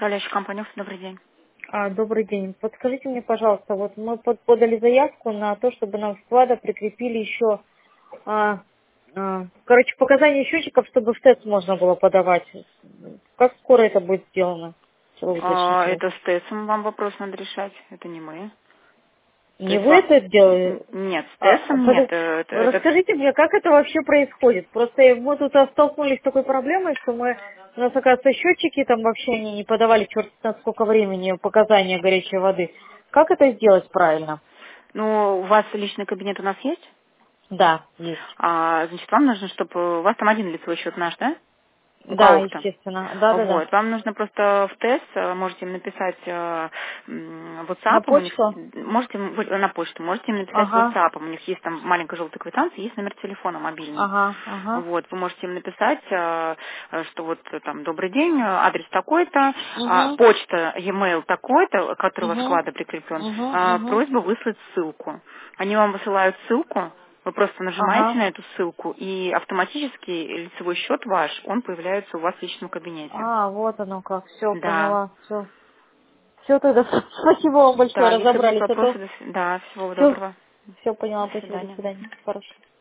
Управляющая компания, добрый день. Добрый день. Подскажите мне, пожалуйста, вот мы подали заявку на то, чтобы нам в склада прикрепили еще, показания счетчиков, чтобы в тест можно было подавать. Как скоро это будет сделано? Чтобы уточнить у вас. Это с ТЭСом вам вопрос надо решать, это не мы. То Не есть вы это делаете? Нет, с ТЭСом нет. Расскажите мне, как это вообще происходит? Просто мы тут столкнулись с такой проблемой, что у нас, оказывается, счетчики там вообще они не подавали черт знает сколько времени показания горячей воды. Как это сделать правильно? Ну, у вас личный кабинет у нас есть? Да, есть. Значит, вам нужно, чтобы... У вас там один лицевой счет наш, да? У Да, кого-то. естественно. Да. Вот, вам нужно просто в тест, можете им написать На WhatsApp, у них, почту? можете на почту, можете им написать Ага, WhatsApp, у них есть там маленькая желтая квитанция, есть номер телефона мобильный. ага. Вот, вы можете им написать, что вот там добрый день, адрес такой-то, Угу, почта, e-mail такой-то, который у вас угу, склада прикреплен, угу. просьба выслать ссылку. Они вам высылают ссылку, вы просто нажимаете Ага. на эту ссылку, и автоматически лицевой счет ваш, он появляется у вас в личном кабинете. Вот оно как. Все, Да. поняла. Все тогда. Спасибо вам большое, Да, если будут разобрались. А то вопросы, да, всего все, доброго. все поняла. До Спасибо, до свидания. свидания. Хорошо.